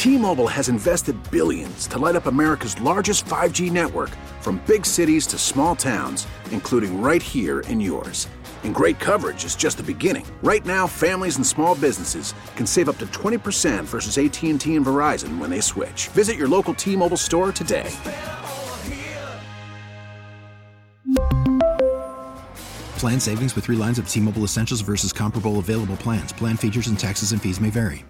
T-Mobile has invested billions to light up America's largest 5G network, from big cities to small towns, including right here in yours. And great coverage is just the beginning. Right now, families and small businesses can save up to 20% versus AT&T and Verizon when they switch. Visit your local T-Mobile store today. Plan savings with 3 lines of T-Mobile Essentials versus comparable available plans. Plan features and taxes and fees may vary.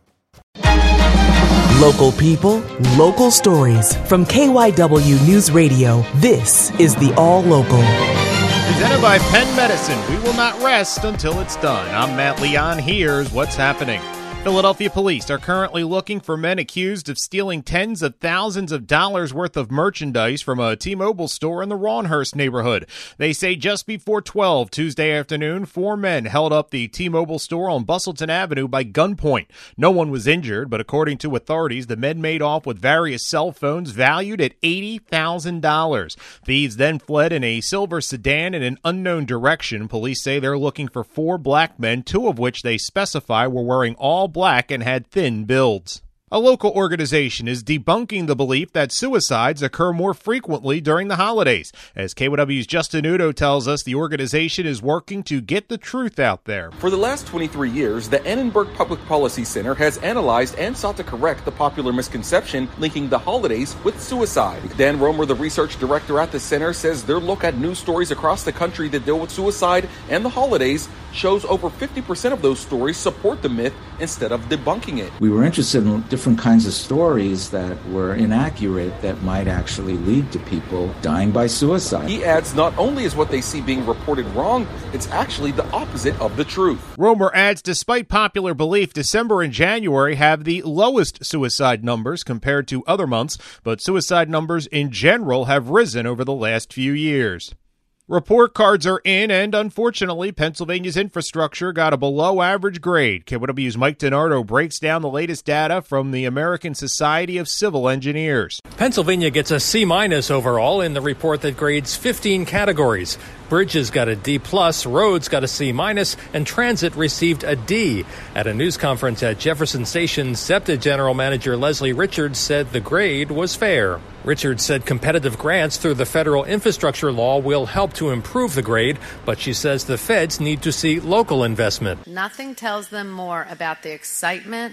Local people, local stories. From KYW News Radio, this is the All Local. Presented by Penn Medicine. We will not rest until it's done. I'm Matt Leon. Here's what's happening. Philadelphia police are currently looking for men accused of stealing tens of thousands of dollars worth of merchandise from a T-Mobile store in the Ronhurst neighborhood. They say just before 12 Tuesday afternoon, 4 men held up the T-Mobile store on Bustleton Avenue by gunpoint. No one was injured, but according to authorities, the men made off with various cell phones valued at $80,000. Thieves then fled in a silver sedan in an unknown direction. Police say they're looking for 4 black men, 2 of which they specify were wearing all black and had thin builds. A local organization is debunking the belief that suicides occur more frequently during the holidays. As KYW's Justin Udo tells us, the organization is working to get the truth out there. For the last 23 years, the Annenberg Public Policy Center has analyzed and sought to correct the popular misconception linking the holidays with suicide. Dan Romer, the research director at the center, says their look at news stories across the country that deal with suicide and the holidays shows over 50% of those stories support the myth instead of debunking it. We were interested in different kinds of stories that were inaccurate that might actually lead to people dying by suicide. He adds, not only is what they see being reported wrong, it's actually the opposite of the truth. Romer adds, despite popular belief, December and January have the lowest suicide numbers compared to other months, but suicide numbers in general have risen over the last few years. Report cards are in, and unfortunately, Pennsylvania's infrastructure got a below-average grade. KYW's Mike DiNardo breaks down the latest data from the American Society of Civil Engineers. Pennsylvania gets a C- overall in the report that grades 15 categories. Bridges got a D+, roads got a C-, and transit received a D. At a news conference at Jefferson Station, SEPTA General Manager Leslie Richards said the grade was fair. Richards said competitive grants through the federal infrastructure law will help to improve the grade, but she says the feds need to see local investment. Nothing tells them more about the excitement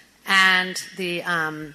and the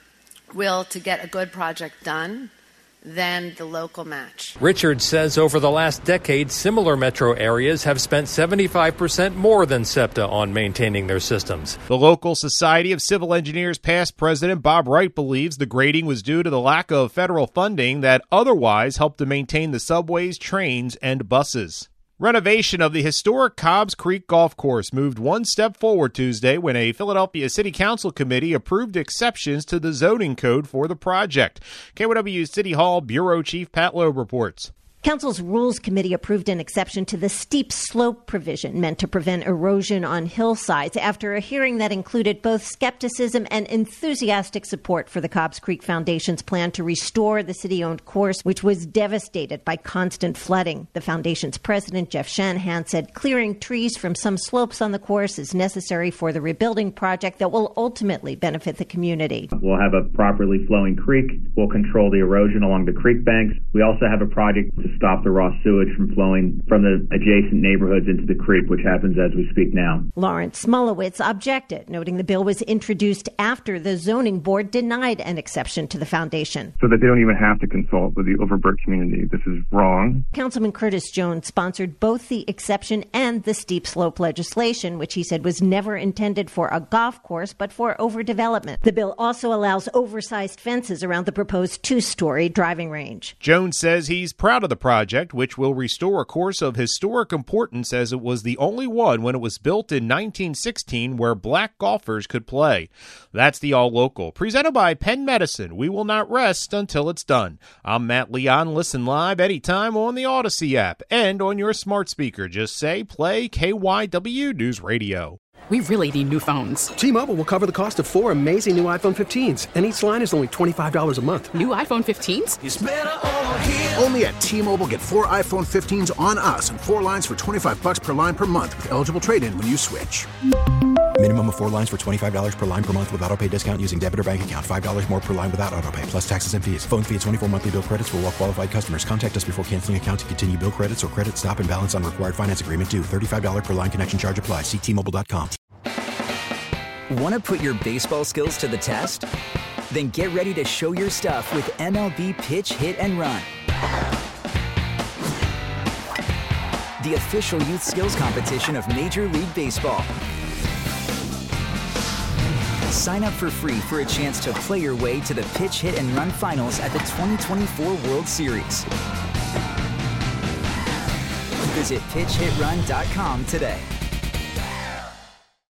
will to get a good project done than the local match. Richards says over the last decade, similar metro areas have spent 75% more than SEPTA on maintaining their systems. The local Society of Civil Engineers past president Bob Wright believes the grading was due to the lack of federal funding that otherwise helped to maintain the subways, trains, and buses. Renovation of the historic Cobbs Creek Golf Course moved one step forward Tuesday when a Philadelphia City Council committee approved exceptions to the zoning code for the project. KYW City Hall Bureau Chief Pat Loeb reports. Council's Rules Committee approved an exception to the steep slope provision meant to prevent erosion on hillsides after a hearing that included both skepticism and enthusiastic support for the Cobbs Creek Foundation's plan to restore the city-owned course, which was devastated by constant flooding. The foundation's president, Jeff Shanahan, said clearing trees from some slopes on the course is necessary for the rebuilding project that will ultimately benefit the community. We'll have a properly flowing creek. We'll control the erosion along the creek banks. We also have a project to stop the raw sewage from flowing from the adjacent neighborhoods into the creek, which happens as we speak now. Lawrence Smolowitz objected, noting the bill was introduced after the zoning board denied an exception to the foundation. So that they don't even have to consult with the Overbrook community. This is wrong. Councilman Curtis Jones sponsored both the exception and the steep slope legislation, which he said was never intended for a golf course, but for overdevelopment. The bill also allows oversized fences around the proposed 2-story driving range. Jones says he's proud of the project, which will restore a course of historic importance as it was the only one when it was built in 1916 where black golfers could play. That's the All Local, presented by Penn Medicine. We will not rest until it's done. I'm Matt Leon. Listen live anytime on the Odyssey app and on your smart speaker. Just say play KYW News Radio. We really need new phones. T-Mobile will cover the cost of 4 amazing new iPhone 15s, and each line is only $25 a month. New iPhone 15s? It's better over here. Only at T-Mobile, get 4 iPhone 15s on us and 4 lines for $25 per line per month with eligible trade-in when you switch. Minimum of 4 lines for $25 per line per month with autopay discount using debit or bank account. $5 more per line without autopay, plus taxes and fees. Phone fee at 24 monthly bill credits for well-qualified customers. Contact us before canceling account to continue bill credits or credit stop and balance on required finance agreement due. $35 per line connection charge applies. See T-Mobile.com. Want to put your baseball skills to the test? Then get ready to show your stuff with MLB Pitch Hit and Run, the official youth skills competition of Major League Baseball. Sign up for free for a chance to play your way to the Pitch Hit and Run finals at the 2024 World Series. Visit pitchhitrun.com today.